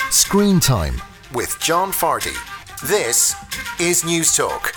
Screen Time with John Fardy. This is News Talk.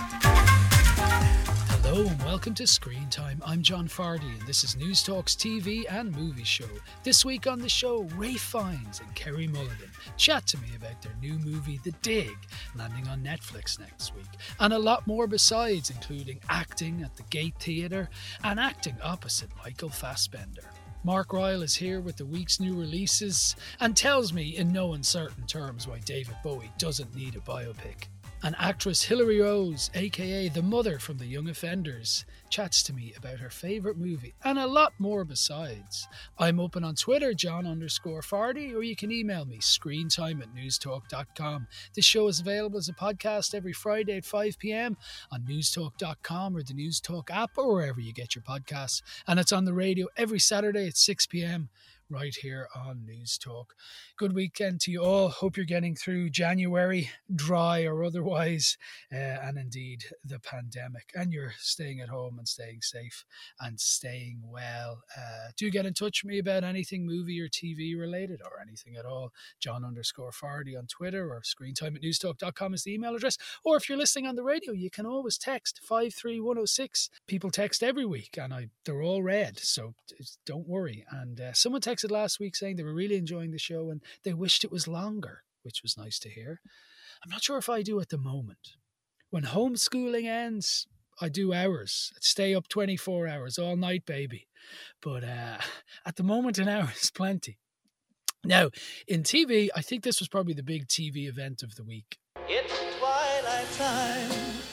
Hello and welcome to Screen Time. I'm John Fardy and this is News Talk's TV and movie show. This week on the show, Ralph Fiennes and Kerry Mulligan chat to me about their new movie The Dig, landing on Netflix next week. And a lot more besides, including acting at the Gate Theatre and acting opposite Michael Fassbender. Mark Ryle is here with the week's new releases and tells me in no uncertain terms why David Bowie doesn't need a biopic. And actress Hilary Rose, aka the mother from The Young Offenders, chats to me about her favourite movie and a lot more besides. I'm open on Twitter, John_Fardy, or you can email me, screentime@newstalk.com. This show is available as a podcast every Friday at 5 p.m. on newstalk.com or the News Talk app or wherever you get your podcasts. And it's on the radio every Saturday at 6 p.m. right here on News Talk. Good weekend to you all. Hope you're getting through January, dry or otherwise, and indeed the pandemic. And you're staying at home and staying safe and staying well. Do get in touch with me about anything movie or TV related or anything at all. John_Fardy on Twitter or screentime@newstalk.com is the email address. Or if you're listening on the radio, you can always text 53106. People text every week and they're all read, so don't worry. And someone texted last week saying they were really enjoying the show and they wished it was longer, which was nice to hear. I'm not sure if I do at the moment. When homeschooling ends, I do hours. I'd stay up 24 hours all night, baby. But at the moment, an hour is plenty. Now, in TV, I think this was probably the big TV event of the week. It's twilight time.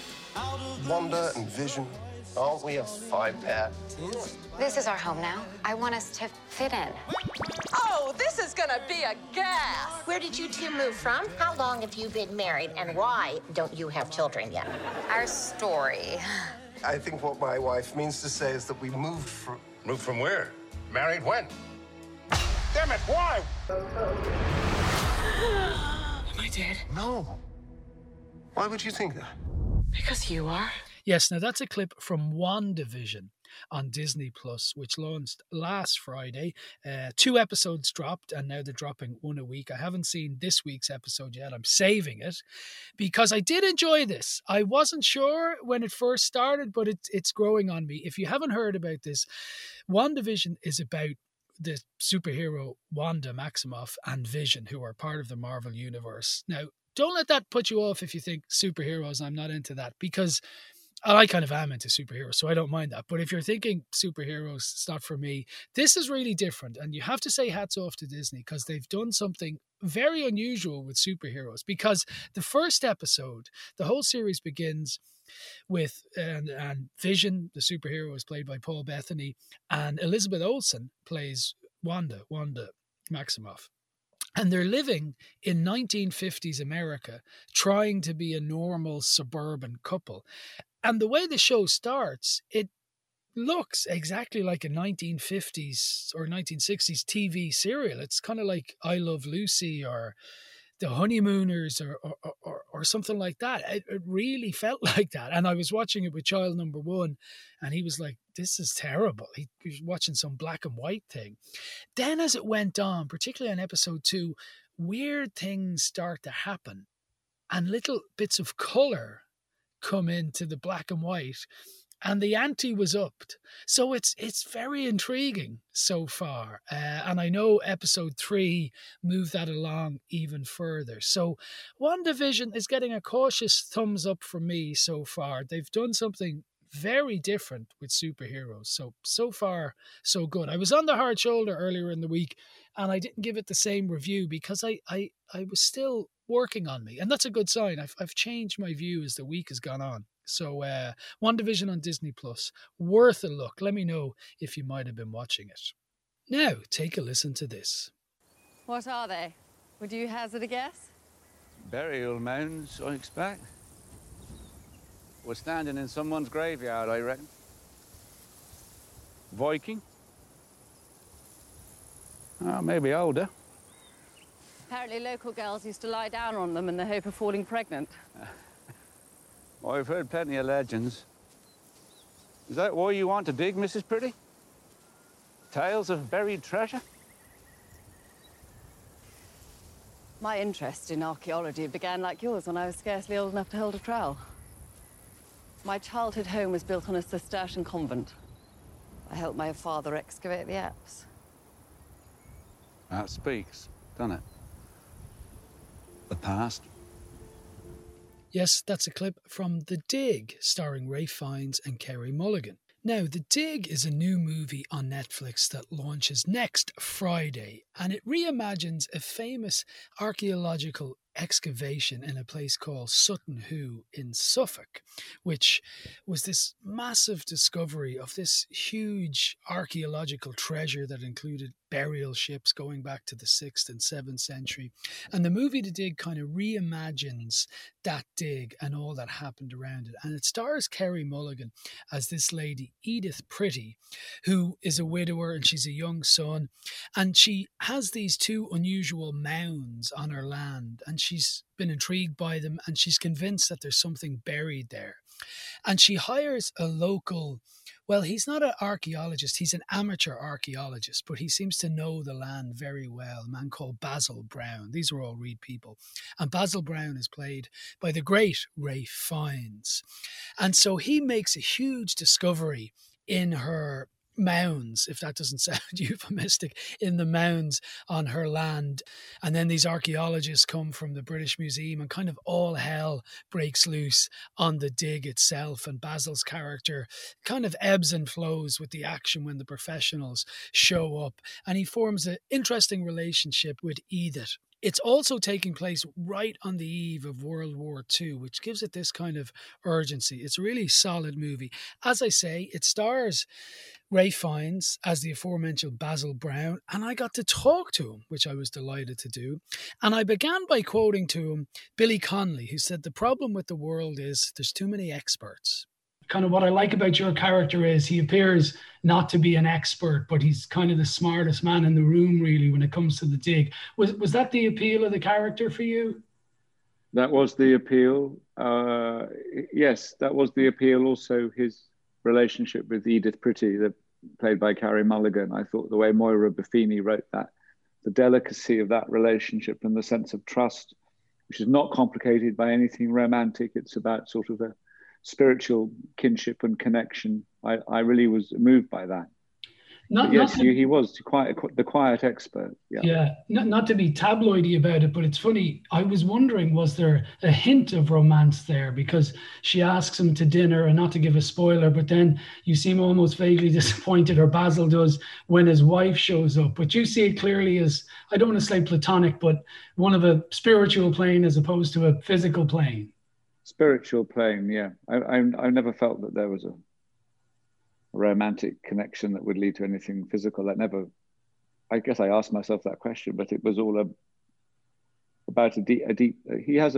Wanda and Vision, aren't we a five-pair? This is our home now. I want us to fit in. Oh, this is gonna be a gas. Where did you two move from? How long have you been married? And why don't you have children yet? Our story. I think what my wife means to say is that we moved from... Moved from where? Married when? Damn it, why? Am I dead? No. Why would you think that? Because you are. Yes, now that's a clip from WandaVision on Disney Plus, which launched last Friday. 2 episodes dropped, and now they're dropping one a week. I haven't seen this week's episode yet. I'm saving it because I did enjoy this. I wasn't sure when it first started, but it's growing on me. If you haven't heard about this, WandaVision is about the superhero Wanda Maximoff and Vision, who are part of the Marvel Universe. Now, don't let that put you off if you think superheroes. I'm not into that because I kind of am into superheroes, so I don't mind that. But if you're thinking superheroes, it's not for me. This is really different, and you have to say hats off to Disney because they've done something very unusual with superheroes. Because the first episode, the whole series begins with and Vision, the superhero, is played by Paul Bettany, and Elizabeth Olsen plays Wanda Maximoff. And they're living in 1950s America, trying to be a normal suburban couple. And the way the show starts, it looks exactly like a 1950s or 1960s TV serial. It's kind of like I Love Lucy or The Honeymooners or something like that. It really felt like that. And I was watching it with child number 1, and he was like, this is terrible. He was watching some black and white thing. Then as it went on, particularly on episode 2, weird things start to happen and little bits of colour come into the black and white, and the ante was upped. So it's very intriguing so far. And I know episode 3 moved that along even further. So WandaVision is getting a cautious thumbs up from me so far. They've done something very different with superheroes. So far, so good. I was on the hard shoulder earlier in the week, and I didn't give it the same review because I was still working on me. And that's a good sign. I've changed my view as the week has gone on. So WandaVision on Disney Plus, worth a look. Let me know if you might have been watching it. Now, take a listen to this. What are they? Would you hazard a guess? Burial mounds, I expect. We're standing in someone's graveyard, I reckon. Viking? Oh, maybe older. Apparently local girls used to lie down on them in the hope of falling pregnant. I've heard plenty of legends. Is that why you want to dig, Mrs. Pretty? Tales of buried treasure? My interest in archaeology began like yours when I was scarcely old enough to hold a trowel. My childhood home was built on a Cistercian convent. I helped my father excavate the apse. That speaks, doesn't it? The past. Yes, that's a clip from The Dig, starring Ralph Fiennes and Kerry Mulligan. Now, The Dig is a new movie on Netflix that launches next Friday, and it reimagines a famous archaeological excavation in a place called Sutton Hoo in Suffolk, which was this massive discovery of this huge archaeological treasure that included burial ships going back to the 6th and 7th century. And the movie The Dig kind of reimagines that dig and all that happened around it. And it stars Kerry Mulligan as this lady, Edith Pretty, who is a widower and she's a young son. And she has these two unusual mounds on her land, and she's been intrigued by them, and she's convinced that there's something buried there. And she hires a local, well, he's not an archaeologist, he's an amateur archaeologist, but he seems to know the land very well, a man called Basil Brown. These are all real people. And Basil Brown is played by the great Ralph Fiennes. And so he makes a huge discovery in her mounds, if that doesn't sound euphemistic, in the mounds on her land. And then these archaeologists come from the British Museum, and kind of all hell breaks loose on the dig itself. And Basil's character kind of ebbs and flows with the action when the professionals show up. And he forms an interesting relationship with Edith. It's also taking place right on the eve of World War II, which gives it this kind of urgency. It's a really solid movie. As I say, it stars Ralph Fiennes as the aforementioned Basil Brown, and I got to talk to him, which I was delighted to do. And I began by quoting to him Billy Connolly, who said, "The problem with the world is there's too many experts." Kind of what I like about your character is he appears not to be an expert, but he's kind of the smartest man in the room, really, when it comes to the dig. Was that the appeal of the character for you? That was the appeal. Yes, that was the appeal. Also, his relationship with Edith Pretty, played by Kerry Mulligan. I thought the way Moira Buffini wrote that, the delicacy of that relationship and the sense of trust, which is not complicated by anything romantic. It's about sort of a spiritual kinship and connection. I really was moved by that. He was the quiet expert. Yeah, not to be tabloidy about it, but it's funny. I was wondering, was there a hint of romance there? Because she asks him to dinner, and not to give a spoiler, but then you seem almost vaguely disappointed, or Basil does, when his wife shows up. But you see it clearly as, I don't want to say platonic, but one of a spiritual plane as opposed to a physical plane. Spiritual plane, yeah. I never felt that there was a romantic connection that would lead to anything physical. I guess I asked myself that question, but it was all about a deep. He has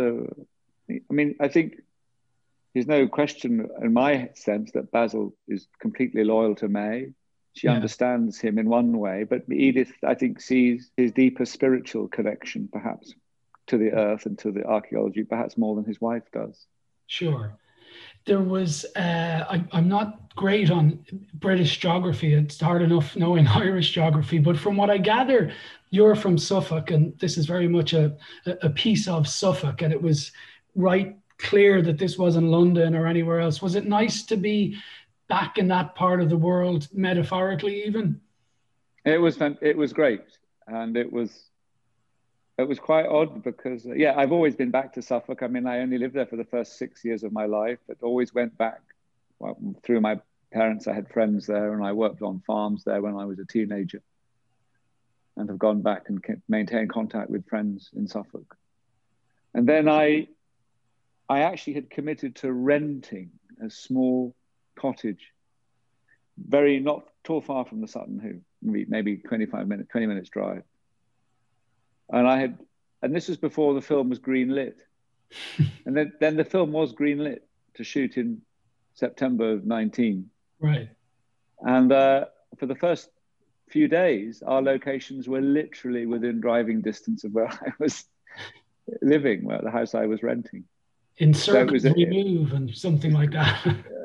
I think there's no question in my sense that Basil is completely loyal to May. She understands him in one way, but Edith, I think, sees his deeper spiritual connection, perhaps, to the earth and to the archaeology, perhaps more than his wife does. Sure. There was, I'm not great on British geography. It's hard enough knowing Irish geography, but from what I gather, you're from Suffolk, and this is very much a piece of Suffolk, and it was right clear that this wasn't London or anywhere else. Was it nice to be back in that part of the world, metaphorically even? It was great, and it was quite odd because, I've always been back to Suffolk. I mean, I only lived there for the first 6 years of my life, but always went back. Well, through my parents, I had friends there, and I worked on farms there when I was a teenager, and have gone back and maintained contact with friends in Suffolk. And then I actually had committed to renting a small cottage, not too far from the Sutton Hoo, maybe 20 minutes drive. And this was before the film was green-lit. And then the film was green-lit to shoot in September of 19. Right. And for the first few days, our locations were literally within driving distance of where I was living, where the house I was renting. In circles remove and something like that.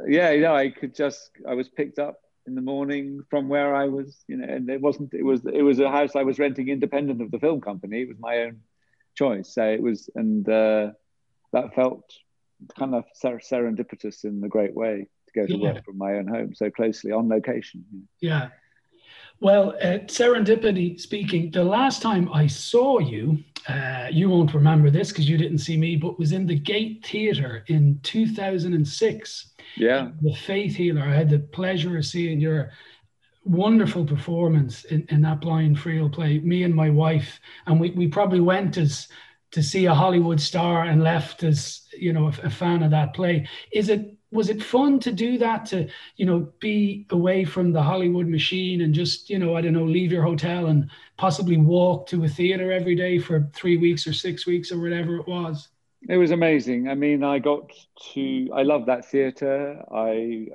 I was picked up in the morning from where I was, and it was a house I was renting independent of the film company. It was my own choice. So it was, and that felt kind of serendipitous in a great way to go to work from my own home so closely on location. Yeah. Well, serendipity speaking, the last time I saw you, you won't remember this because you didn't see me, but was in the Gate Theatre in 2006. Yeah. The Faith Healer. I had the pleasure of seeing your wonderful performance in that Blind Friel play, me and my wife. And we probably went as to see a Hollywood star and left as, you know, a fan of that play. Was it fun to do that, to, you know, be away from the Hollywood machine and just, you know, I don't know, leave your hotel and possibly walk to a theater every day for 3 weeks or 6 weeks or whatever it was? It was amazing. I mean, I love that theater. I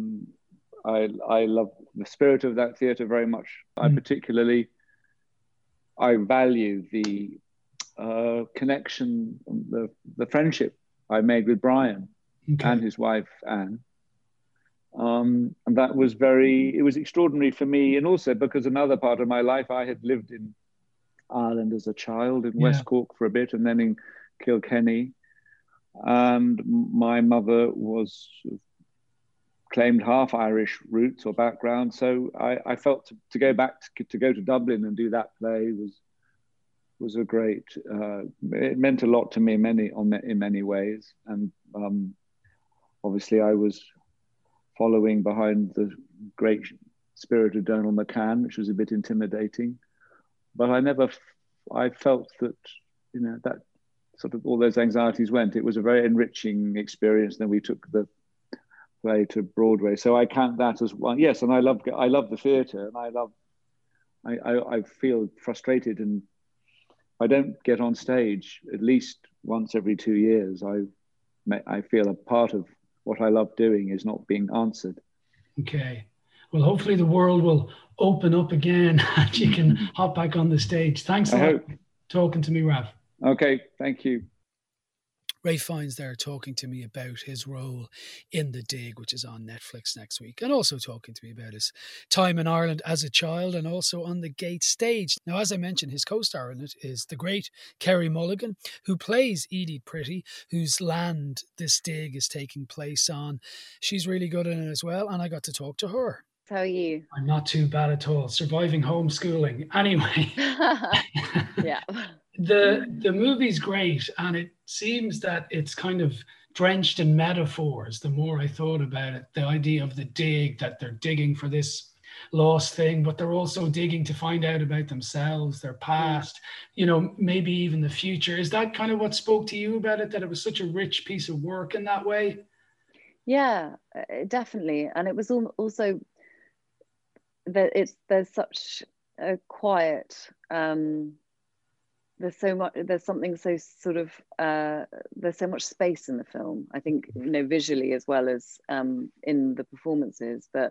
love the spirit of that theater very much. I value the connection, the friendship I made with Brian. Okay. And his wife, Anne. And that was it was extraordinary for me. And also because another part of my life, I had lived in Ireland as a child, in West Cork for a bit, and then in Kilkenny. And my mother claimed half Irish roots or background. So I felt to go back, to go to Dublin and do that play was a great, it meant a lot to me in many ways. And obviously, I was following behind the great spirit of Donald McCann, which was a bit intimidating. But I felt that, you know, that sort of all those anxieties went. It was a very enriching experience. Then we took the play to Broadway. So I count that as one. Yes, and I love the theatre, and I feel frustrated, and I don't get on stage at least once every 2 years. I feel a part of what I love doing is not being answered. Okay. Well, hopefully the world will open up again and you can hop back on the stage. Thanks a lot for talking to me, Rav. Okay, thank you. Ralph Fiennes there talking to me about his role in The Dig, which is on Netflix next week, and also talking to me about his time in Ireland as a child and also on the Gate stage. Now, as I mentioned, his co-star in it is the great Kerry Mulligan, who plays Edie Pretty, whose land this dig is taking place on. She's really good in it as well, and I got to talk to her. How are you? I'm not too bad at all. Surviving homeschooling. Anyway. Yeah. The movie's great, and it seems that it's kind of drenched in metaphors. The more I thought about it, the idea of the dig, that they're digging for this lost thing, but they're also digging to find out about themselves, their past, you know, maybe even the future. Is that kind of what spoke to you about it, that it was such a rich piece of work in that way? Yeah, definitely. And it was also that there's such a quiet, there's something so sort of, there's so much space in the film, I think, you know, visually as well as in the performances, that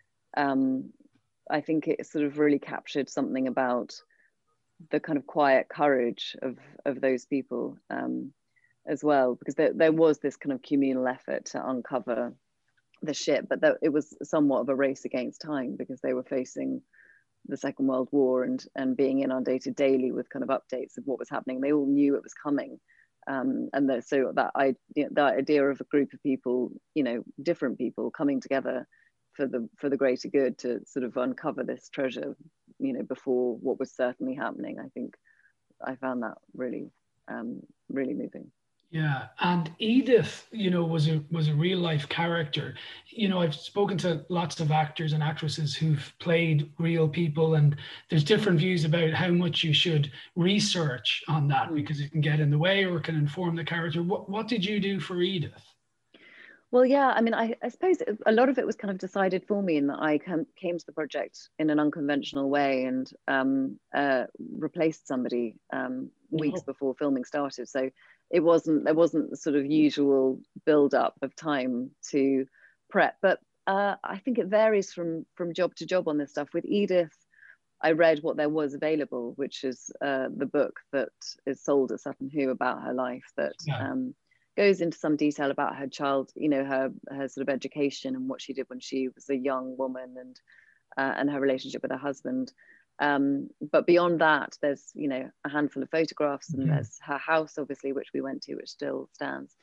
I think it sort of really captured something about the kind of quiet courage of those people as well, because there was this kind of communal effort to uncover the ship, but it was somewhat of a race against time, because they were facing the Second World War and being inundated daily with kind of updates of what was happening. They all knew it was coming, so that idea of a group of people, you know, different people coming together for the greater good to sort of uncover this treasure, you know, before what was certainly happening. I think I found that really really moving. Yeah, and Edith, you know, was a real life character. You know, I've spoken to lots of actors and actresses who've played real people, and there's different views about how much you should research on that, because it can get in the way or it can inform the character. What did you do for Edith? Well, yeah, I mean, I suppose a lot of it was kind of decided for me, in that I came to the project in an unconventional way and replaced somebody weeks before filming started. So there wasn't the sort of usual build up of time to prep. But I think it varies from job to job on this stuff. With Edith, I read what there was available, which is the book that is sold at Sutton Hoo about her life, that goes into some detail about her child, you know, her sort of education and what she did when she was a young woman, and her relationship with her husband. But beyond that, there's, you know, a handful of photographs, and there's her house, obviously, which we went to, which still stands.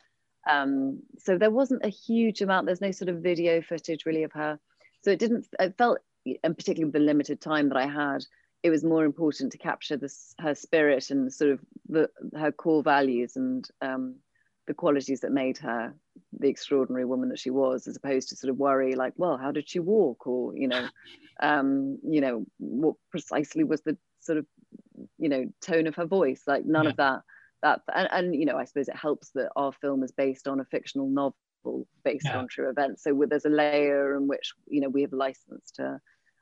So there wasn't a huge amount. There's no sort of video footage really of her. So it felt, and particularly with the limited time that I had, it was more important to capture her spirit and sort of her core values and the qualities that made her the extraordinary woman that she was, as opposed to sort of worry like, well, how did she walk, or you know, what precisely was the sort of, you know, tone of her voice. Like none of that and you know, I suppose it helps that our film is based on a fictional novel based on true events, so there's a layer in which, you know, we have a license to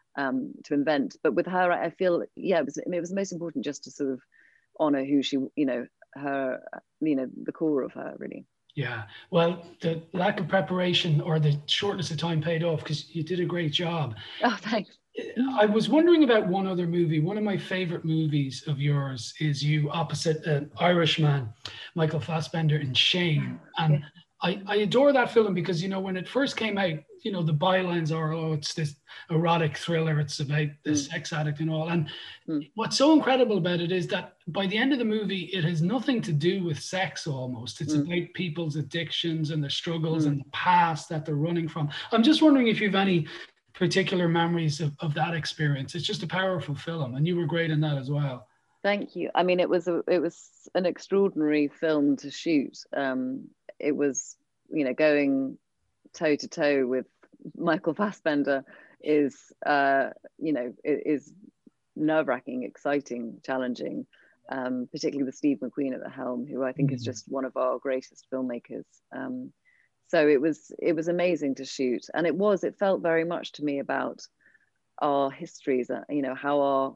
invent. But with her, I feel, it was most important just to sort of honor who she, you know, her, you know, the core of her, really. Yeah, well, the lack of preparation or the shortness of time paid off, because you did a great job. Oh, thanks. I was wondering about one other movie. One of my favorite movies of yours is you opposite an Irishman, Michael Fassbender, in Shame. And I adore that film because, you know, when it first came out, you know, the bylines are, oh, it's this erotic thriller, it's about the sex addict and all. And what's so incredible about it is that by the end of the movie, it has nothing to do with sex almost. It's about people's addictions and their struggles and the past that they're running from. I'm just wondering if you have any particular memories of that experience. It's just a powerful film, and you were great in that as well. Thank you. I mean, it was an extraordinary film to shoot. It was, you know, going toe to toe with Michael Fassbender is, you know, is nerve-wracking, exciting, challenging, particularly with Steve McQueen at the helm, who I think is just one of our greatest filmmakers. So it was amazing to shoot, and it felt very much to me about our histories, you know, how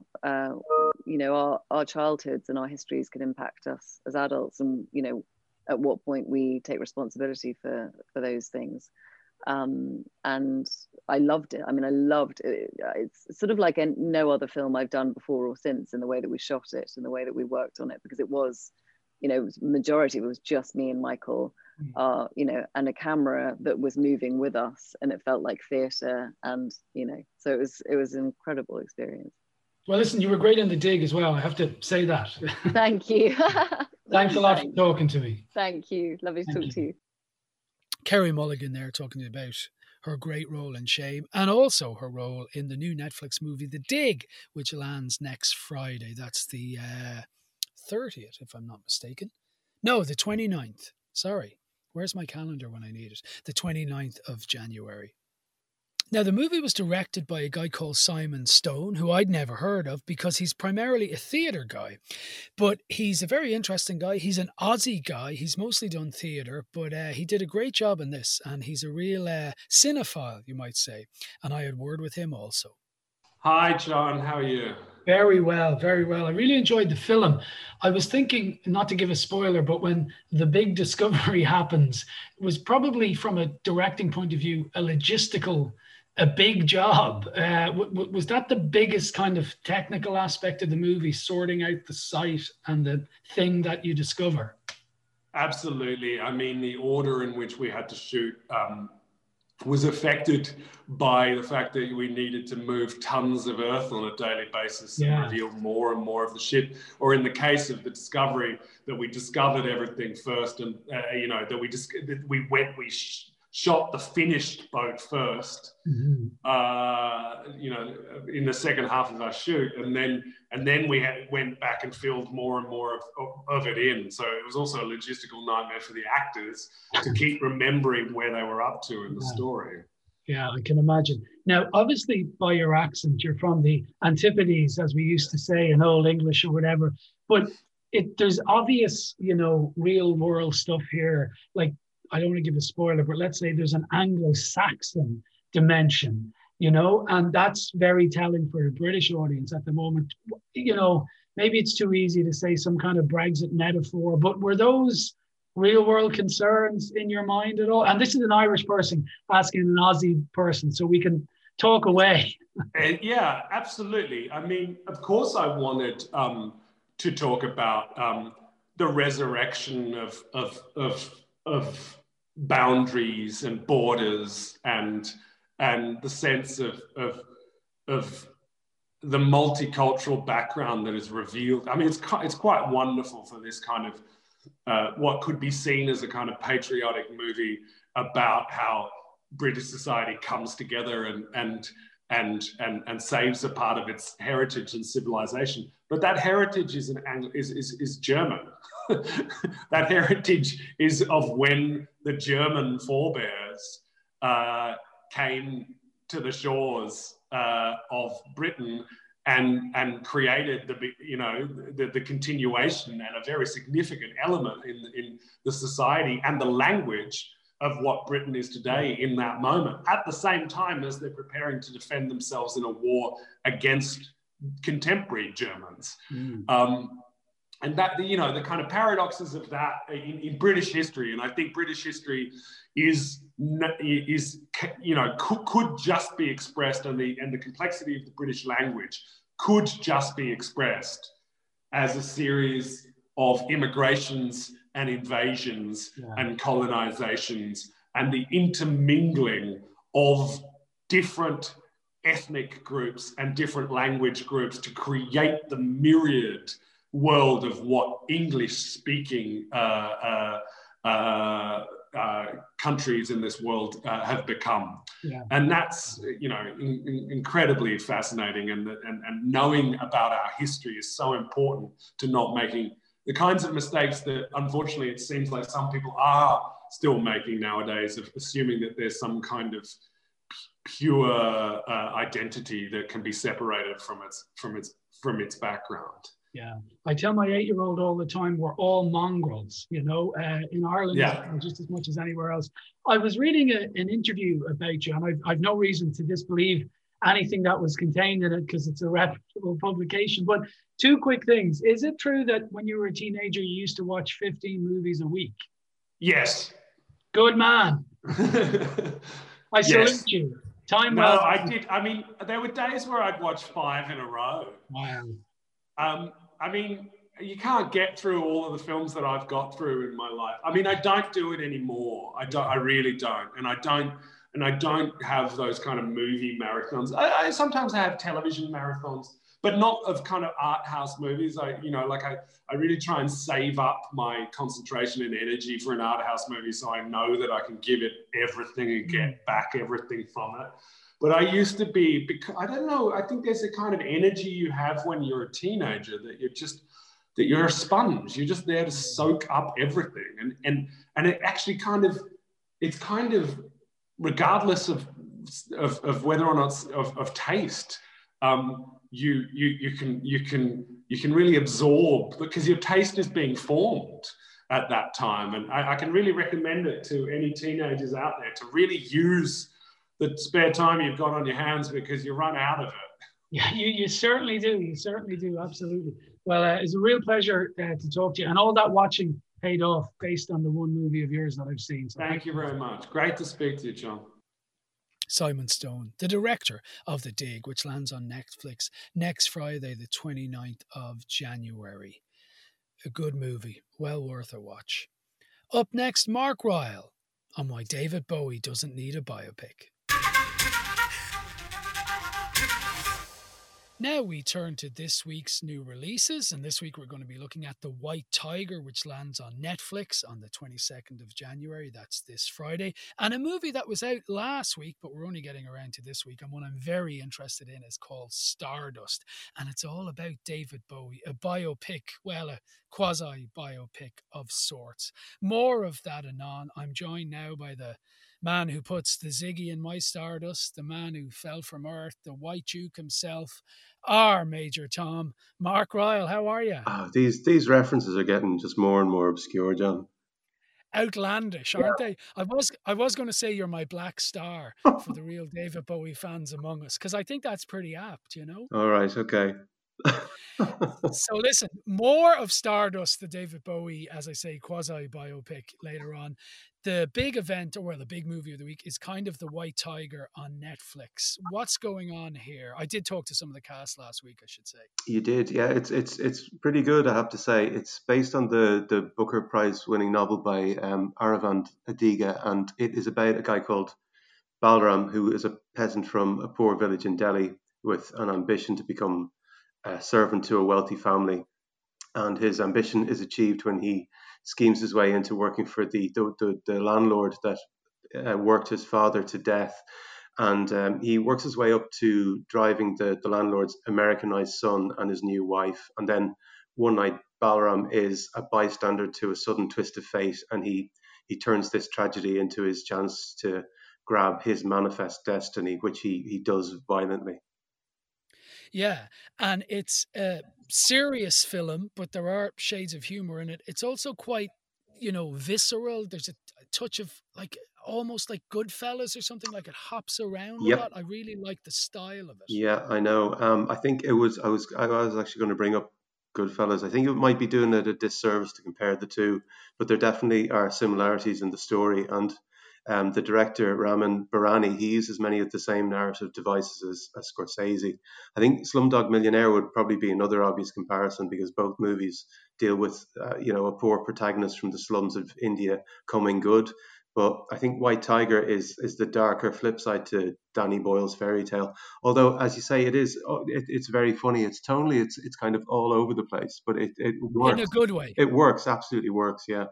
our childhoods and our histories could impact us as adults, and, you know, at what point we take responsibility for those things. And I loved it. I mean, I loved it. It's sort of like no other film I've done before or since, in the way that we shot it and the way that we worked on it, because it was, you know, majority of it was just me and Michael, you know, and a camera that was moving with us, and it felt like theatre, and, you know, so it was an incredible experience. Well, listen, you were great in The Dig as well. I have to say that. Thank you. Thanks a lot for talking to me. Thank you. Lovely to talk to you. Carey Mulligan there talking about her great role in Shame, and also her role in the new Netflix movie The Dig, which lands next Friday. That's the 30th, if I'm not mistaken. No, the 29th. Sorry. Where's my calendar when I need it? The 29th of January. Now, the movie was directed by a guy called Simon Stone, who I'd never heard of because he's primarily a theatre guy. But he's a very interesting guy. He's an Aussie guy. He's mostly done theatre, but he did a great job in this. And he's a real cinephile, you might say. And I had word with him also. Hi, John. How are you? Very well, very well. I really enjoyed the film. I was thinking, not to give a spoiler, but when the big discovery happens, it was probably, from a directing point of view, a big job. Was that the biggest kind of technical aspect of the movie, sorting out the site and the thing that you discover? Absolutely. I mean, the order in which we had to shoot was affected by the fact that we needed to move tons of earth on a daily basis and reveal more and more of the ship. Or in the case of the Discovery, that we discovered everything first, and you know, that we shot the finished boat first, you know, in the second half of our shoot, and then we went back and filled more and more of it in. So it was also a logistical nightmare for the actors to keep remembering where they were up to in the story. Yeah, I can imagine. Now, obviously, by your accent, you're from the Antipodes, as we used to say in Old English or whatever, but there's obvious, you know, real world stuff here. Like, I don't want to give a spoiler, but let's say there's an Anglo-Saxon dimension, you know, and that's very telling for a British audience at the moment. You know, maybe it's too easy to say some kind of Brexit metaphor, but were those real world concerns in your mind at all? And this is an Irish person asking an Aussie person, so we can talk away. Yeah, absolutely. I mean, of course I wanted to talk about the resurrection of boundaries and borders and the sense of the multicultural background that is revealed. I mean, it's quite wonderful for this kind of what could be seen as a kind of patriotic movie about how British society comes together and saves a part of its heritage and civilization. But that heritage is German. That heritage is of when the German forebears came to the shores of Britain and created the continuation and a very significant element in the society and the language of what Britain is today in that moment, at the same time as they're preparing to defend themselves in a war against contemporary Germans. And that, the kind of paradoxes of that in British history, and I think British history could just be expressed, and the complexity of the British language could just be expressed as a series of immigrations and invasions and colonizations and the intermingling of different ethnic groups and different language groups to create the myriad world of what English-speaking countries in this world have become. And that's, incredibly fascinating, and knowing about our history is so important to not making the kinds of mistakes that, unfortunately, it seems like some people are still making nowadays, of assuming that there's some kind of pure identity that can be separated from its background. Yeah, I tell my 8-year-old all the time, we're all mongrels, in Ireland, just as much as anywhere else. I was reading an interview about you, and I've no reason to disbelieve anything that was contained in it because it's a reputable publication. But 2 quick things. Is it true that when you were a teenager, you used to watch 15 movies a week? Yes. Good man. I salute you. I did. I mean, there were days where I'd watch 5 in a row. Wow. I mean, you can't get through all of the films that I've got through in my life. I mean, I don't do it anymore. I really don't. And I don't have those kind of movie marathons. I sometimes have television marathons, but not of kind of art house movies. I really try and save up my concentration and energy for an art house movie, so I know that I can give it everything and get back everything from it. But I used to be, because I don't know, I think there's a kind of energy you have when you're a teenager that you're a sponge. You're just there to soak up everything. And it actually it's kind of, regardless of whether or not of taste, you can really absorb, because your taste is being formed at that time. And I can really recommend it to any teenagers out there to really use the spare time you've got on your hands, because you run out of it. Yeah, you certainly do. You certainly do. Absolutely. Well, it's a real pleasure to talk to you. And all that watching paid off based on the one movie of yours that I've seen. So thank you very much. Great to speak to you, John. Simon Stone, the director of The Dig, which lands on Netflix next Friday, the 29th of January. A good movie, well worth a watch. Up next, Mark Ryle on why David Bowie doesn't need a biopic. Now we turn to this week's new releases, and this week we're going to be looking at The White Tiger, which lands on Netflix on the 22nd of January. That's this Friday. And a movie that was out last week, but we're only getting around to this week, and one I'm very interested in, is called Stardust. And it's all about David Bowie, a biopic, well, a quasi-biopic of sorts. More of that anon. I'm joined now by the man who puts the Ziggy in my Stardust, the man who fell from Earth, the White Duke himself, our Major Tom. Mark Ryle, how are you? These references are getting just more and more obscure, John. Outlandish, aren't they? I was going to say you're my black star for the real David Bowie fans among us, because I think that's pretty apt, All right, okay. So listen, more of Stardust, the David Bowie, as I say, quasi-biopic later on. The big event, or the big movie of the week, is kind of The White Tiger on Netflix. What's going on here? I did talk to some of the cast last week, I should say. You did, yeah. It's pretty good, I have to say. It's based on the Booker Prize winning novel by Aravind Adiga, and it is about a guy called Balaram, who is a peasant from a poor village in Delhi, with an ambition to become a servant to a wealthy family. And his ambition is achieved when he schemes his way into working for the landlord that worked his father to death. And he works his way up to driving the landlord's Americanized son and his new wife. And then one night, Balaram is a bystander to a sudden twist of fate, and he turns this tragedy into his chance to grab his manifest destiny, which he does violently. Yeah, and it's a serious film, but there are shades of humor in it. It's also quite, visceral. There's a touch of almost like Goodfellas or something, like it hops around a lot. I really like the style of it. Yeah, I know. I think I was actually going to bring up Goodfellas. I think it might be doing it a disservice to compare the two, but there definitely are similarities in the story. And the director, Ramin Barani, he uses many of the same narrative devices as Scorsese. I think Slumdog Millionaire would probably be another obvious comparison, because both movies deal with, a poor protagonist from the slums of India coming good. But I think White Tiger is the darker flip side to Danny Boyle's Fairy Tale. Although, as you say, it's very funny. It's tonally, it's kind of all over the place, but it works. In a good way. It works, absolutely works, yeah.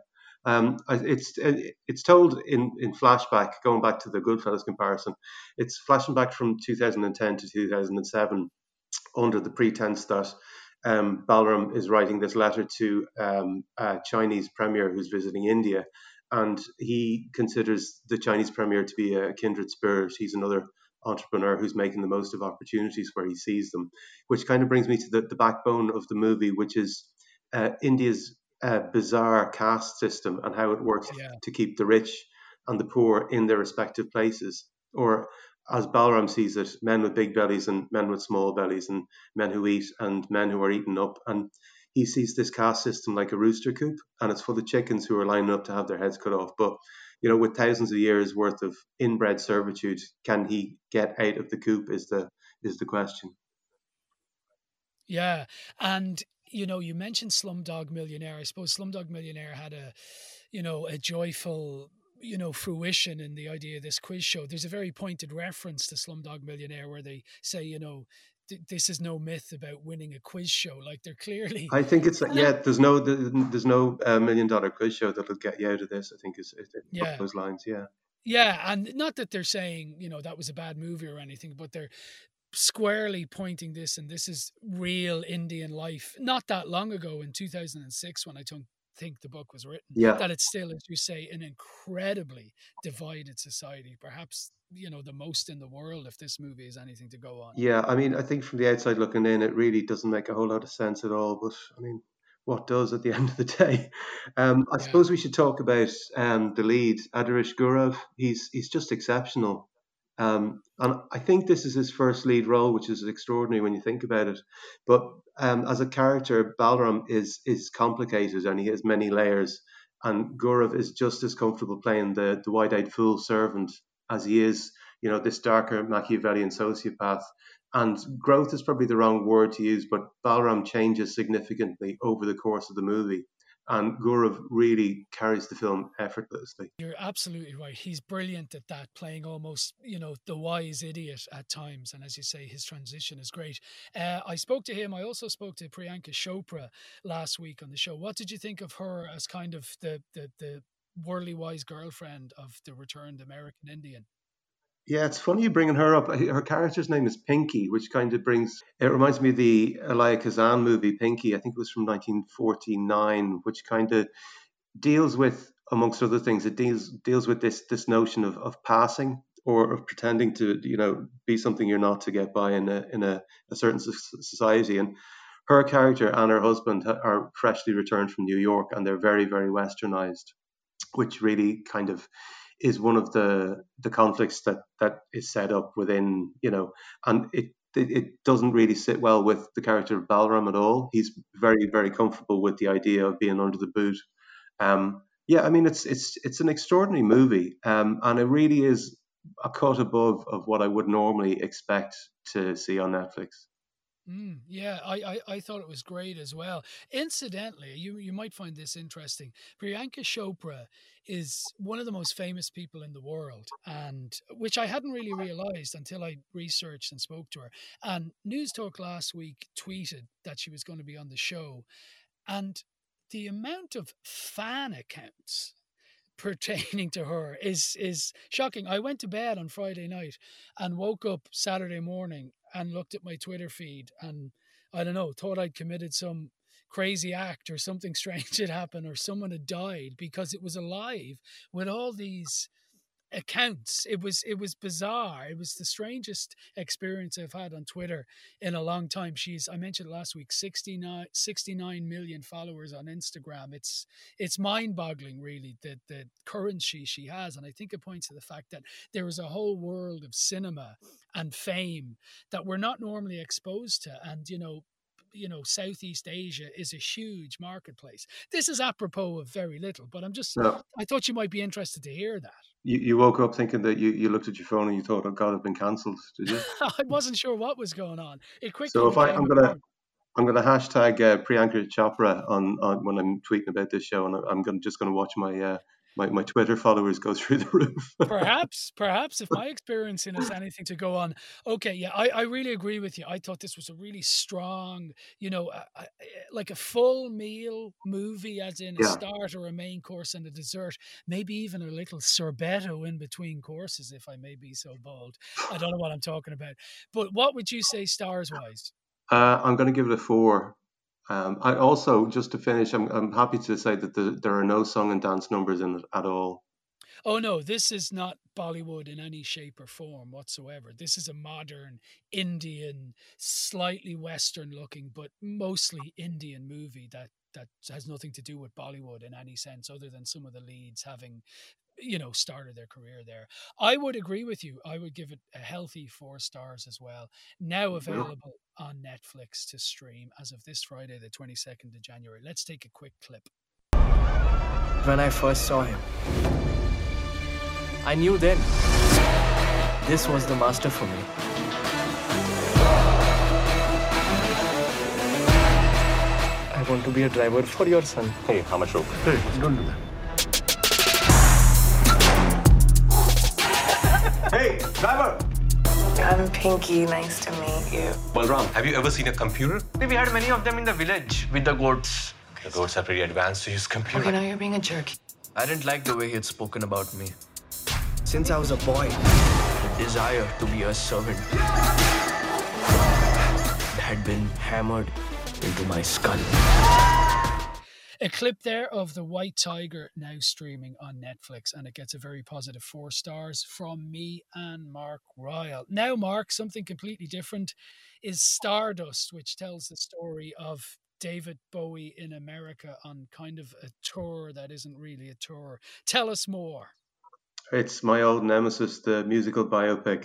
It's told in flashback, going back to the Goodfellas comparison. It's flashing back from 2010 to 2007 under the pretense that Balaram is writing this letter to a Chinese premier who's visiting India. And he considers the Chinese premier to be a kindred spirit. He's another entrepreneur who's making the most of opportunities where he sees them, which kind of brings me to the backbone of the movie, which is India's bizarre caste system and how it works to keep the rich and the poor in their respective places. Or, as Balaram sees it, men with big bellies and men with small bellies, and men who eat and men who are eaten up. And he sees this caste system like a rooster coop, and it's full of chickens who are lining up to have their heads cut off. But, with thousands of years worth of inbred servitude, can he get out of the coop is the question. Yeah. And, you mentioned Slumdog Millionaire. I suppose Slumdog Millionaire had a joyful, fruition in the idea of this quiz show. There's a very pointed reference to Slumdog Millionaire where they say, this is no myth about winning a quiz show. Like, they're clearly. I think it's there's no $1 million quiz show that'll get you out of this. I think is those lines. Yeah. Yeah, and not that they're saying that was a bad movie or anything, but they're squarely pointing this, and this is real Indian life. Not that long ago, in 2006, when I think the book was written, that it's still, as you say, an incredibly divided society. Perhaps the most in the world, if this movie is anything to go on. Yeah, I mean, I think from the outside looking in, it really doesn't make a whole lot of sense at all. But I mean, what does at the end of the day? I suppose we should talk about the lead, Adarish Gaurav. He's just exceptional. And I think this is his first lead role, which is extraordinary when you think about it. But as a character, Balaram is complicated and he has many layers. And Gaurav is just as comfortable playing the wide-eyed fool servant as he is, this darker Machiavellian sociopath. And growth is probably the wrong word to use, but Balaram changes significantly over the course of the movie. And Gaurav really carries the film effortlessly. You're absolutely right. He's brilliant at that, playing almost, the wise idiot at times. And as you say, his transition is great. I spoke to him. I also spoke to Priyanka Chopra last week on the show. What did you think of her as kind of the worldly wise girlfriend of the returned American Indian? Yeah, it's funny you bringing her up. Her character's name is Pinky, which kind of it reminds me of the Elia Kazan movie Pinky. I think it was from 1949, which kind of deals with, amongst other things, it deals with this notion of passing or of pretending to, be something you're not to get by in a certain society. And her character and her husband are freshly returned from New York, and they're very, very westernized, which really kind of is one of the conflicts that is set up within, and it doesn't really sit well with the character of Balaram at all. He's very, very comfortable with the idea of being under the boot. I mean, it's an extraordinary movie, and it really is a cut above of what I would normally expect to see on Netflix. Yeah, I thought it was great as well. Incidentally, you might find this interesting. Priyanka Chopra is one of the most famous people in the world, and which I hadn't really realized until I researched and spoke to her. And News Talk last week tweeted that she was going to be on the show, and the amount of fan accounts pertaining to her is shocking. I went to bed on Friday night and woke up Saturday morning and looked at my Twitter feed, and I don't know, thought I'd committed some crazy act or something strange had happened or someone had died, because it was alive with all these accounts. It was bizarre. It was the strangest experience I've had on Twitter in a long time. I mentioned last week, 69 million followers on Instagram. It's mind-boggling, really, the currency she has. And I think it points to the fact that there is a whole world of cinema and fame that we're not normally exposed to. And Southeast Asia is a huge marketplace. This is apropos of very little, but I thought you might be interested to hear that. You woke up thinking that you looked at your phone and you thought, oh God, I've been cancelled, did you? I wasn't sure what was going on. It quickly. So if I'm gonna hashtag Priyanka Chopra on when I'm tweeting about this show, and I'm just gonna watch my Twitter followers go through the roof. Perhaps if my experience in is anything to go on. Okay, yeah, I really agree with you. I thought this was a really strong, like a full meal movie, as in a starter, a main course, and a dessert. Maybe even a little sorbetto in between courses, if I may be so bold. I don't know what I'm talking about. But what would you say stars-wise? I'm going to give it a 4. I also, just to finish, I'm happy to say that there are no song and dance numbers in it at all. Oh no, this is not Bollywood in any shape or form whatsoever. This is a modern Indian, slightly Western looking, but mostly Indian movie that has nothing to do with Bollywood in any sense, other than some of the leads having started their career there. I would agree with you. I would give it a healthy 4 stars as well. Now available on Netflix to stream as of this Friday, the 22nd of January. Let's take a quick clip. When I first saw him, I knew then this was the master for me. I want to be a driver for your son. Hey, how much rope? Hey, don't do that. Hey, driver! I'm Pinky. Nice to meet you. Balram, have you ever seen a computer? We had many of them in the village with the goats. The goats are pretty advanced to use computer. Okay, now you're being a jerk. I didn't like the way he had spoken about me. Since I was a boy, the desire to be a servant had been hammered into my skull. A clip there of The White Tiger, now streaming on Netflix, and it gets a very positive 4 stars from me and Mark Ryle. Now, Mark, something completely different is Stardust, which tells the story of David Bowie in America on kind of a tour that isn't really a tour. Tell us more. It's my old nemesis, the musical biopic.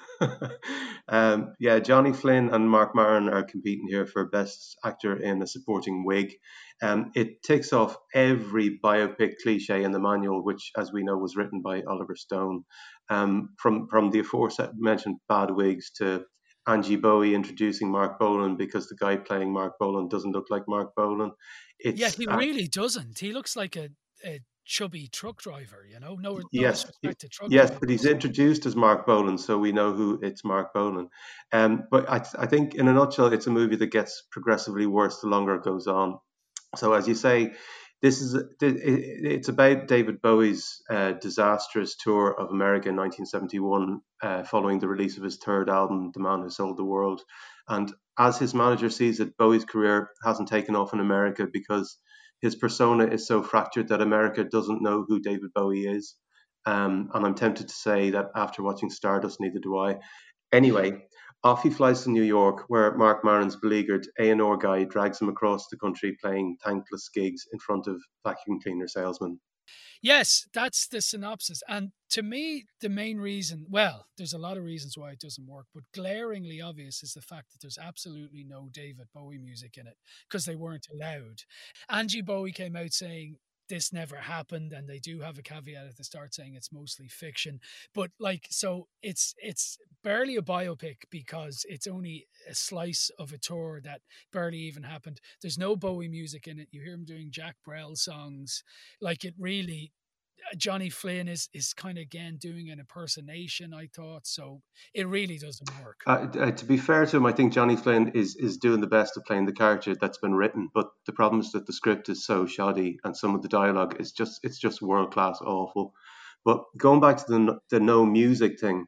Johnny Flynn and Mark Maron are competing here for Best Actor in a Supporting Wig. It takes off every biopic cliche in the manual, which, as we know, was written by Oliver Stone. From the aforementioned bad wigs to Angie Bowie introducing Mark Bolan because the guy playing Mark Bolan doesn't look like Mark Bolan. He really doesn't. He looks like a chubby truck driver, No disrespect to truck yes, drivers. But he's introduced as Mark Bolan, so we know who it's Mark Bolan. But I think, in a nutshell, it's a movie that gets progressively worse the longer it goes on. So, as you say, it's about David Bowie's disastrous tour of America in 1971, following the release of his third album, The Man Who Sold the World. And as his manager sees it, Bowie's career hasn't taken off in America because his persona is so fractured that America doesn't know who David Bowie is. And I'm tempted to say that after watching Stardust, neither do I. Anyway, off he flies to New York, where Mark Maron's beleaguered A&R guy drags him across the country playing thankless gigs in front of vacuum cleaner salesmen. Yes, that's the synopsis. And to me, the main reason, well, there's a lot of reasons why it doesn't work, but glaringly obvious is the fact that there's absolutely no David Bowie music in it because they weren't allowed. Angie Bowie came out saying this never happened, and they do have a caveat at the start saying it's mostly fiction. But like, so it's barely a biopic because it's only a slice of a tour that barely even happened. There's no Bowie music in it. You hear him doing Jack Brel songs. Like, it really, Johnny Flynn is kind of again doing an impersonation, I thought, so it really doesn't work. To be fair to him, I think Johnny Flynn is doing the best of playing the character that's been written, but the problem is that the script is so shoddy and some of the dialogue is just world class awful. But going back to the no music thing,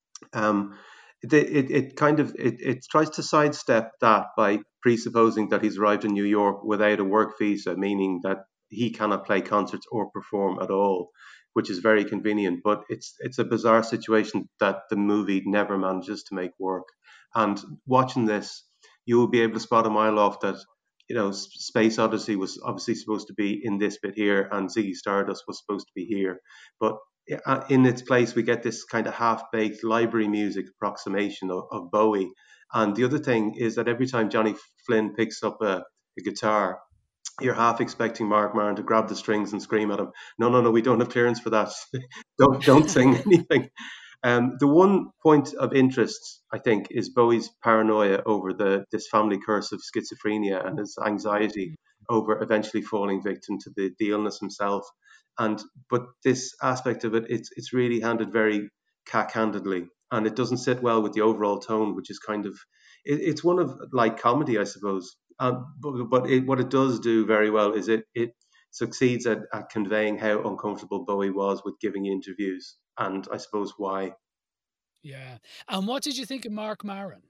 it tries to sidestep that by presupposing that he's arrived in New York without a work visa, meaning that he cannot play concerts or perform at all, which is very convenient. But it's a bizarre situation that the movie never manages to make work. And watching this, you will be able to spot a mile off that, you know, Space Odyssey was obviously supposed to be in this bit here, and Ziggy Stardust was supposed to be here. But in its place, we get this kind of half-baked library music approximation of Bowie. And the other thing is that every time Johnny Flynn picks up a guitar, you're half expecting Mark Maron to grab the strings and scream at him, no, we don't have clearance for that. don't sing anything. The one point of interest, I think, is Bowie's paranoia over this family curse of schizophrenia and his anxiety over eventually falling victim to the illness himself. But this aspect of it, it's really handled very cack-handedly, and it doesn't sit well with the overall tone, which is kind of, it's one of like comedy, I suppose. But what it does do very well is it succeeds at conveying how uncomfortable Bowie was with giving interviews, and I suppose why. Yeah. And what did you think of Mark Maron?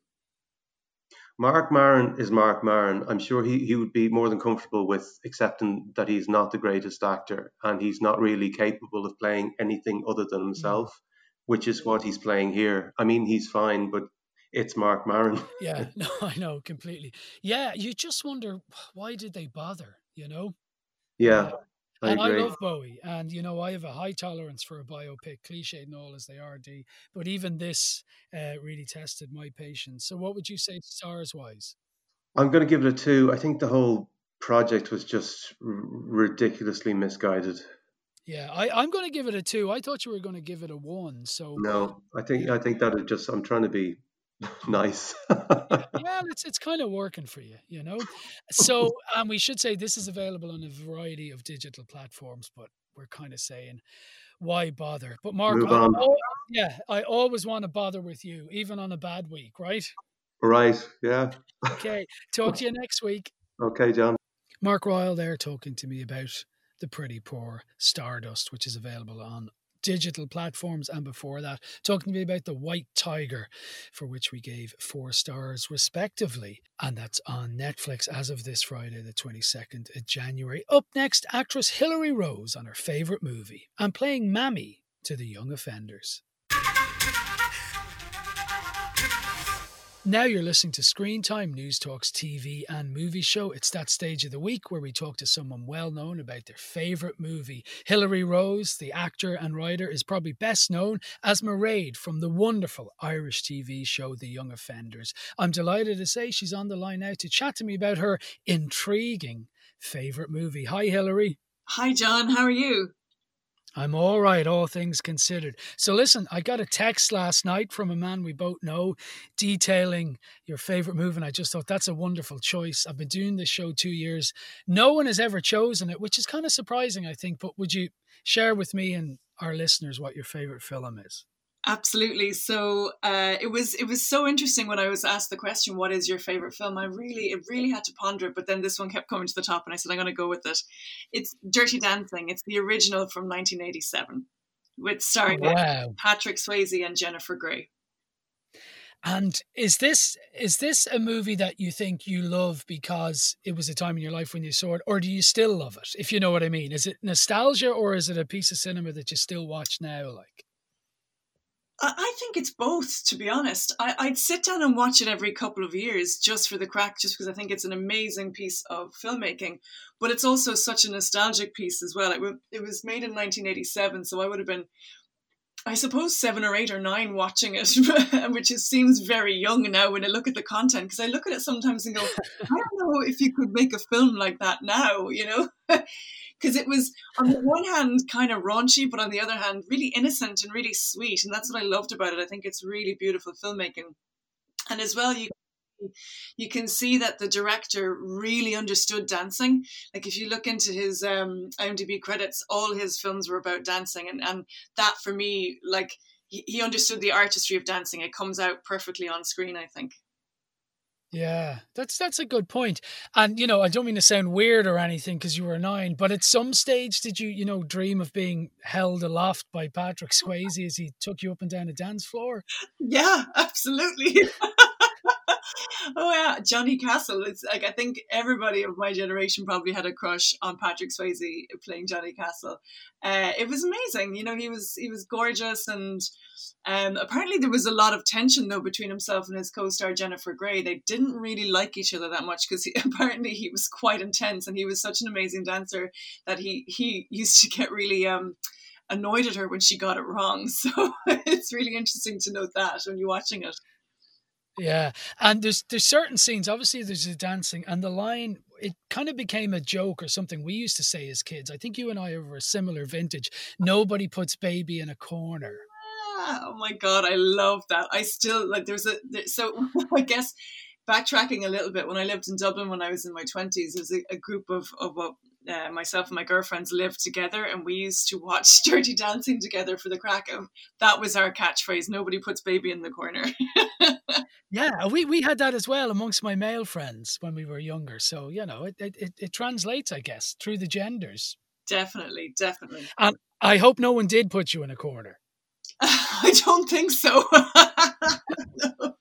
Mark Maron is Mark Maron. I'm sure he would be more than comfortable with accepting that he's not the greatest actor, and he's not really capable of playing anything other than himself, which is what he's playing here. I mean, he's fine, but it's Mark Maron. Yeah, no, I know completely. Yeah, you just wonder, why did they bother, you know? Yeah, I agree. I love Bowie, and, you know, I have a high tolerance for a biopic, cliched and all as they are, Dee. But even this really tested my patience. So what would you say stars-wise? I'm going to give it a 2. I think the whole project was just ridiculously misguided. Yeah, I'm going to give it a 2. I thought you were going to give it a 1. So no, I think that is just, I'm trying to be nice. yeah, it's kind of working for you, you know. So we should say this is available on a variety of digital platforms, but we're kind of saying, why bother? But Mark, I always want to bother with you, even on a bad week, right? Right, yeah. Okay, talk to you next week. Okay, John. Mark Ryle there talking to me about The Pretty Poor Stardust, which is available on digital platforms, and before that talking to me about The White Tiger, for which we gave 4 stars respectively, and that's on Netflix as of this Friday the 22nd of January. Up next, actress Hilary Rose on her favourite movie and playing Mammy to the young offenders. Now you're listening to Screen Time, News Talk's TV and movie show. It's that stage of the week where we talk to someone well-known about their favourite movie. Hilary Rose, the actor and writer, is probably best known as Mairead from the wonderful Irish TV show The Young Offenders. I'm delighted to say she's on the line now to chat to me about her intriguing favourite movie. Hi, Hilary. Hi, John. How are you? I'm all right, all things considered. So listen, I got a text last night from a man we both know detailing your favourite movie, and I just thought that's a wonderful choice. I've been doing this show 2 years. No one has ever chosen it, which is kind of surprising, I think. But would you share with me and our listeners what your favourite film is? Absolutely. So it was so interesting when I was asked the question, what is your favorite film? It really had to ponder it, but then this one kept coming to the top and I said, I'm going to go with it. It's Dirty Dancing. It's the original from 1987 with starring Patrick Swayze and Jennifer Grey. And is this a movie that you think you love because it was a time in your life when you saw it, or do you still love it, if you know what I mean? Is it nostalgia, or is it a piece of cinema that you still watch now? Like, I think it's both, to be honest. I'd sit down and watch it every couple of years just for the crack, just because I think it's an amazing piece of filmmaking. But it's also such a nostalgic piece as well. It was made in 1987, so I would have been, I suppose, 7 or 8 or 9 watching it, which seems very young now when I look at the content, because I look at it sometimes and go, I don't know if you could make a film like that now, you know? because it was on the one hand kind of raunchy, but on the other hand really innocent and really sweet, and that's what I loved about it. I think it's really beautiful filmmaking, and as well you can see that the director really understood dancing. Like if you look into his IMDb credits, all his films were about dancing, and that for me, like he understood the artistry of dancing. It comes out perfectly on screen, I think. Yeah, that's a good point. And, you know, I don't mean to sound weird or anything because you were 9, but at some stage did you know, dream of being held aloft by Patrick Swayze as he took you up and down a dance floor? Yeah, absolutely. Oh yeah, Johnny Castle. It's like, I think everybody of my generation probably had a crush on Patrick Swayze playing Johnny Castle. It was amazing. You know, he was gorgeous, and apparently there was a lot of tension though between himself and his co-star Jennifer Grey. They didn't really like each other that much because apparently he was quite intense, and he was such an amazing dancer that he used to get really annoyed at her when she got it wrong. So it's really interesting to note that when you're watching it. Yeah, and there's certain scenes, obviously there's the dancing, and the line, it kind of became a joke or something we used to say as kids. I think you and I are a similar vintage. Nobody puts baby in a corner. Oh my God, I love that. I still, like, so I guess backtracking a little bit, when I lived in Dublin when I was in my 20s, there's a group of myself and my girlfriends lived together, and we used to watch Dirty Dancing together for the crack. That was our catchphrase: nobody puts baby in the corner. Yeah, we had that as well amongst my male friends when we were younger. So, you know, it translates, I guess, through the genders. Definitely. And I hope no one did put you in a corner. I don't think so. No.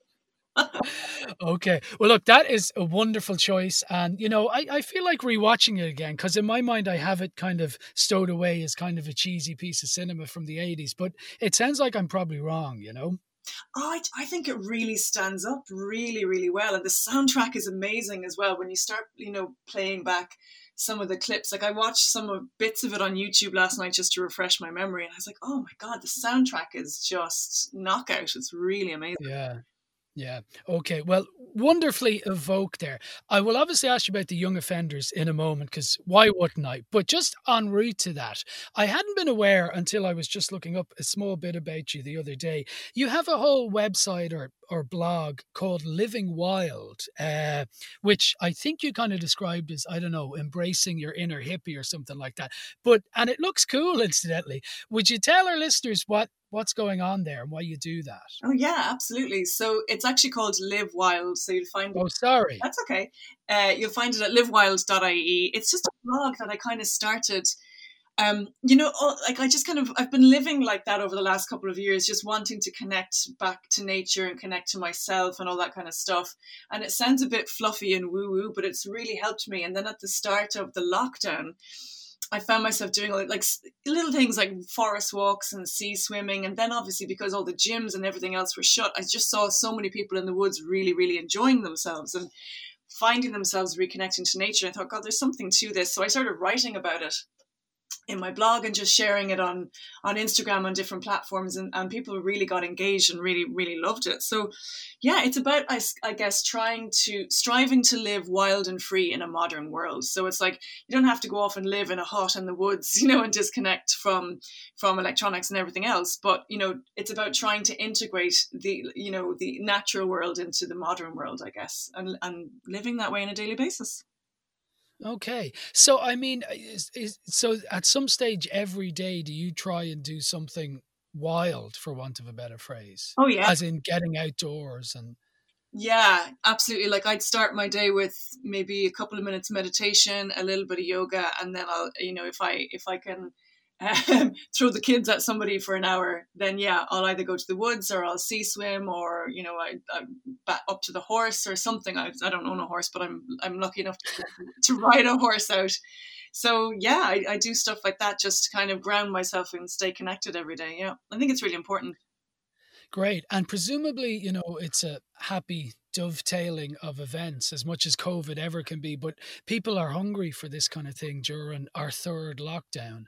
Okay. Well, look, that is a wonderful choice. And, you know, I feel like rewatching it again, because in my mind, I have it kind of stowed away as kind of a cheesy piece of cinema from the 80s. But it sounds like I'm probably wrong, you know? Oh, I think it really stands up really, really well. And the soundtrack is amazing as well. When you start, you know, playing back some of the clips, like I watched some of bits of it on YouTube last night just to refresh my memory. And I was like, oh my God, the soundtrack is just knockout. It's really amazing. Yeah. Okay. Well, wonderfully evoked there. I will obviously ask you about the young offenders in a moment, because why wouldn't I? But just en route to that, I hadn't been aware until I was just looking up a small bit about you the other day. You have a whole website or blog called Living Wild, which I think you kind of described as, I don't know, embracing your inner hippie or something like that. And it looks cool, incidentally. Would you tell our listeners what's going on there and why you do that? Oh yeah, absolutely. So it's actually called Live Wild. So you'll find Oh, sorry. That's okay. You'll find it at livewild.ie. It's just a blog that I kind of started. You know, like I've been living like that over the last couple of years, just wanting to connect back to nature and connect to myself and all that kind of stuff. And it sounds a bit fluffy and woo-woo, but it's really helped me. And then at the start of the lockdown, I found myself doing like little things like forest walks and sea swimming. And then obviously because all the gyms and everything else were shut, I just saw so many people in the woods really, really enjoying themselves and finding themselves reconnecting to nature. I thought, God, there's something to this. So I started writing about it in my blog and just sharing it on Instagram on different platforms, and people really got engaged and really, really loved it. So yeah, it's about, I guess, striving to live wild and free in a modern world. So it's like, you don't have to go off and live in a hut in the woods, you know, and disconnect from electronics and everything else. But, you know, it's about trying to integrate the natural world into the modern world, I guess, and living that way on a daily basis. Okay. So, I mean, so at some stage every day, do you try and do something wild, for want of a better phrase? Oh, yeah. As in getting outdoors and... Yeah, absolutely. Like I'd start my day with maybe a couple of minutes meditation, a little bit of yoga, and then I'll, you know, if I can throw the kids at somebody for an hour, then yeah, I'll either go to the woods or I'll sea swim, or, you know, I back up to the horse or something. I don't own a horse, but I'm lucky enough to ride a horse out. So yeah, I do stuff like that just to kind of ground myself and stay connected every day. Yeah, I think it's really important. Great. And presumably, you know, it's a happy dovetailing of events as much as COVID ever can be, but people are hungry for this kind of thing during our third lockdown.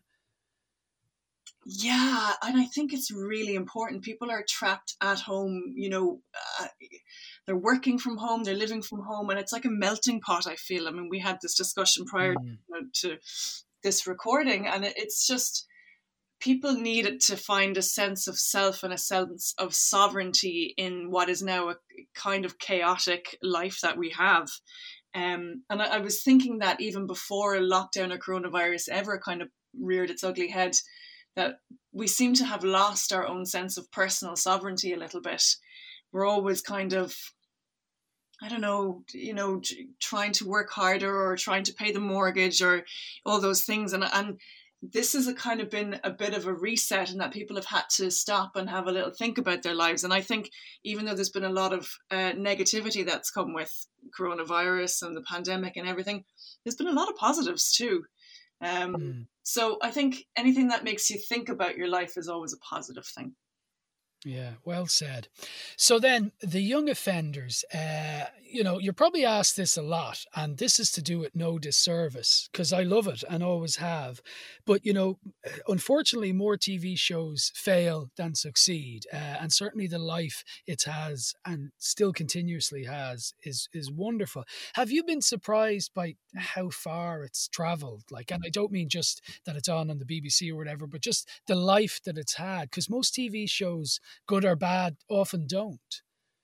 Yeah, and I think it's really important. People are trapped at home, you know, they're working from home, they're living from home, and it's like a melting pot, I feel. I mean, we had this discussion prior to this recording, and it's just, people needed to find a sense of self and a sense of sovereignty in what is now a kind of chaotic life that we have. And I was thinking that even before lockdown or coronavirus ever kind of reared its ugly head, that we seem to have lost our own sense of personal sovereignty a little bit. We're always kind of, I don't know, trying to work harder or trying to pay the mortgage or all those things. And this has kind of been a bit of a reset, in that people have had to stop and have a little think about their lives. And I think even though there's been a lot of negativity that's come with coronavirus and the pandemic and everything, there's been a lot of positives too. So I think anything that makes you think about your life is always a positive thing. Yeah, well said. So then the young offenders, you're probably asked this a lot, and this is to do with No Disservice, because I love it and always have. But, unfortunately, more TV shows fail than succeed. And certainly the life it has and still continuously has is wonderful. Have you been surprised by how far it's travelled? And I don't mean just that it's on the BBC or whatever, but just the life that it's had, because most TV shows, good or bad, often don't.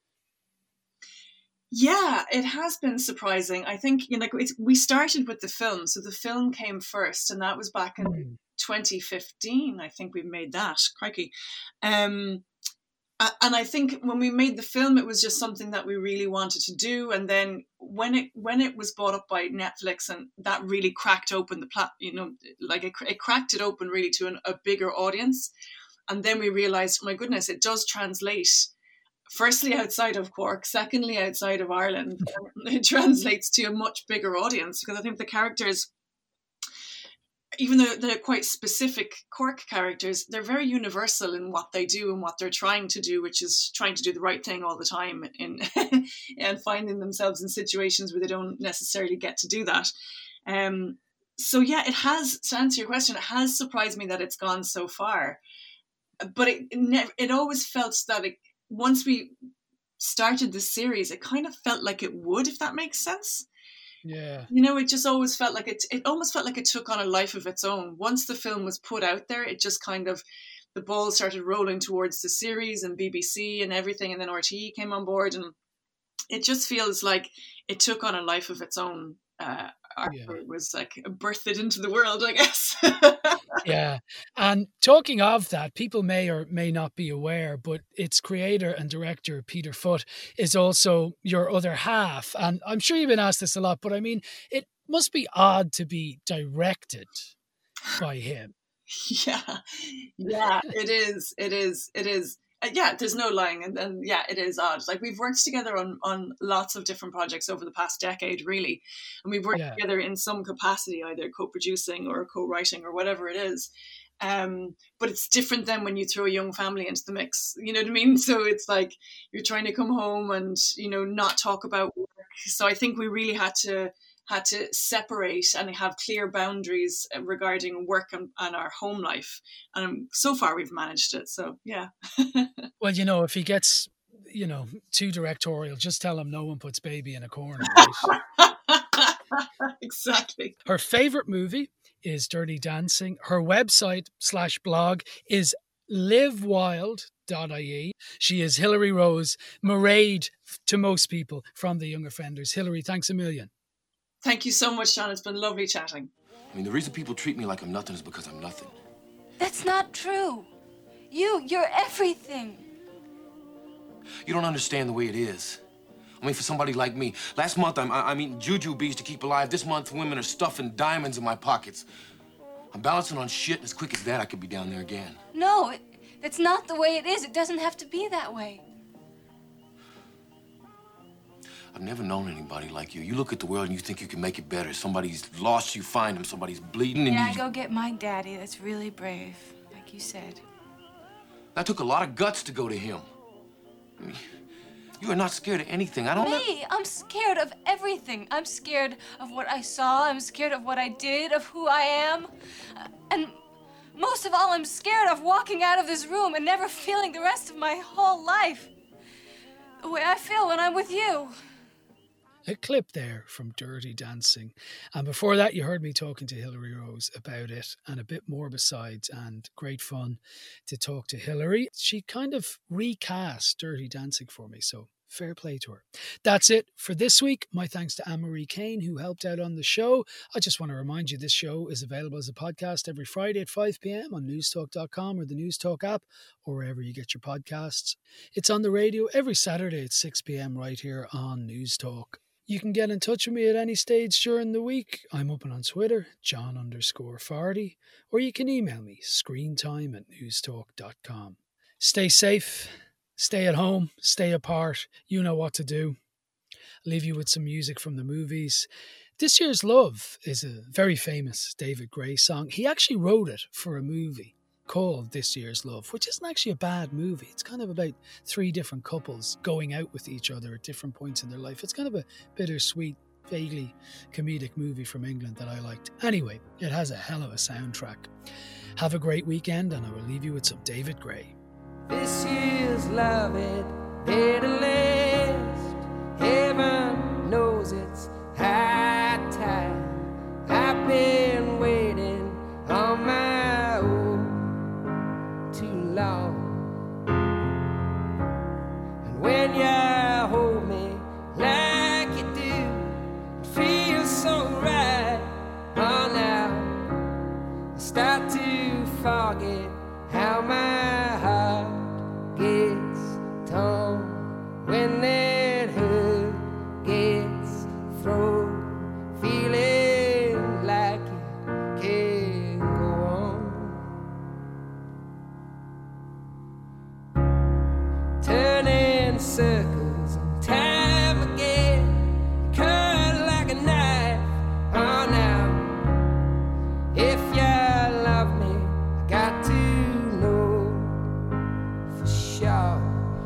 Yeah, it has been surprising. I think we started with the film, so the film came first, and that was back in 2015. I think we made that. Crikey. And I think when we made the film, it was just something that we really wanted to do. And then when it was bought up by Netflix, and that really cracked open it cracked it open really to a bigger audience. And then we realized, oh my goodness, it does translate, firstly outside of Cork, secondly outside of Ireland. It translates to a much bigger audience, because I think the characters, even though they're quite specific Cork characters, they're very universal in what they do and what they're trying to do, which is trying to do the right thing all the time and finding themselves in situations where they don't necessarily get to do that. So yeah, it has, to answer your question, it has surprised me that it's gone so far. But it always felt that once we started the series, it kind of felt like it would, if that makes sense. Yeah. It just always felt like it almost felt like it took on a life of its own. Once the film was put out there, it just kind of, the ball started rolling towards the series and BBC and everything. And then RTE came on board, and it just feels like it took on a life of its own. It was birthed into the world, I guess. Yeah. And talking of that, people may or may not be aware, but its creator and director, Peter Foot, is also your other half. And I'm sure you've been asked this a lot, but I mean, it must be odd to be directed by him. Yeah, it is. Yeah, there's no lying. And yeah, it is odd. We've worked together on lots of different projects over the past decade, really. And we've worked together in some capacity, either co-producing or co-writing or whatever it is. But it's different than when you throw a young family into the mix. You know what I mean? So it's like you're trying to come home and, not talk about work. So I think we really had to separate and have clear boundaries regarding work and our home life. And so far we've managed it. So, yeah. Well, if he gets, too directorial, just tell him no one puts baby in a corner. Right? Exactly. Her favourite movie is Dirty Dancing. Her website /blog is livewild.ie. She is Hilary Rose, Mairead to most people from the Young Offenders. Hilary, thanks a million. Thank you so much, Sean. It's been lovely chatting. I mean, the reason people treat me like I'm nothing is because I'm nothing. That's not true. You're everything. You don't understand the way it is. I mean, for somebody like me, last month I'm eating jujubes to keep alive. This month, women are stuffing diamonds in my pockets. I'm balancing on shit, and as quick as that, I could be down there again. No, that's not the way it is. It doesn't have to be that way. I've never known anybody like you. You look at the world and you think you can make it better. Somebody's lost, you find him. Somebody's bleeding and yeah, go get my daddy. That's really brave, like you said. That took a lot of guts to go to him. I mean, you are not scared of anything. I don't know. Me? I'm scared of everything. I'm scared of what I saw. I'm scared of what I did, of who I am. And most of all, I'm scared of walking out of this room and never feeling the rest of my whole life the way I feel when I'm with you. A clip there from Dirty Dancing. And before that, you heard me talking to Hilary Rose about it and a bit more besides, and great fun to talk to Hilary. She kind of recast Dirty Dancing for me, so fair play to her. That's it for this week. My thanks to Anne-Marie Kane, who helped out on the show. I just want to remind you this show is available as a podcast every Friday at 5 p.m. on newstalk.com or the Newstalk app or wherever you get your podcasts. It's on the radio every Saturday at 6 p.m. right here on Newstalk. You can get in touch with me at any stage during the week. I'm open on Twitter, John_Fardy, or you can email me, screentime@newstalk.com. Stay safe. Stay at home, stay apart, you know what to do. I'll leave you with some music from the movies. This Year's Love is a very famous David Gray song. He actually wrote it for a movie called This Year's Love, which isn't actually a bad movie. It's kind of about 3 different couples going out with each other at different points in their life. It's kind of a bittersweet, vaguely comedic movie from England that I liked. Anyway, it has a hell of a soundtrack. Have a great weekend, and I will leave you with some David Gray. This year's love, it better last. Heaven knows it's high time. I've been waiting on my own too long. And when you hold me like you do, it feels so right. Oh, now I start to forget how my heart gets torn when that hurt gets thrown, feeling like it can't go on. Turning circles and time again, cut like a knife. Oh, now if you love me, I got to sure.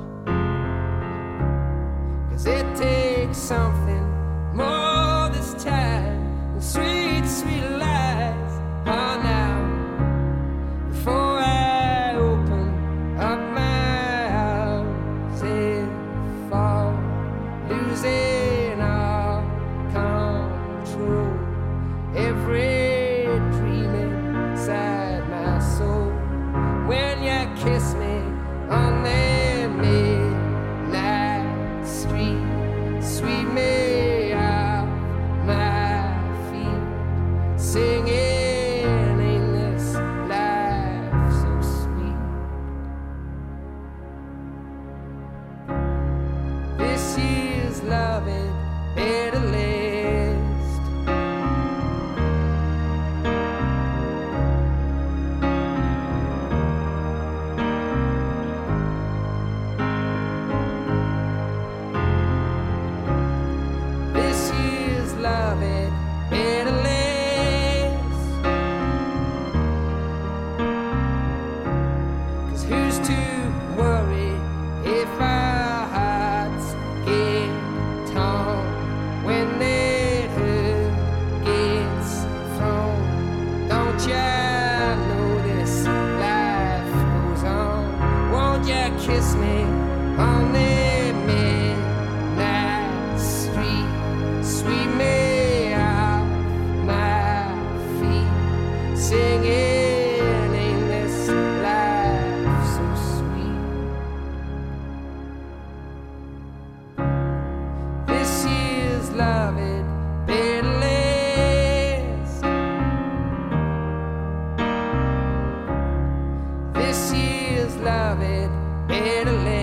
'Cause it takes something more this time than sweet, sweet lies. Oh, now before I open up my arms and fall, losing all control, every dream inside my soul. When you kiss me on that midnight street, sweep me off my feet, singing, ain't this life so sweet? This year's love, it better last. Love it better last. 'Cause who's to worry if our hearts get torn when that hurt gets thrown? Don't you know this life goes on? Won't you kiss me on that midnight street? Sweep me off my feet, singing, ain't this life so sweet? This year's love, it better last. This year's love, it better last.